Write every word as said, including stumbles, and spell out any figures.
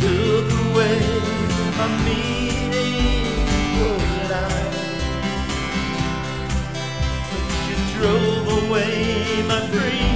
took away my meaningful life. You drove away my freedom.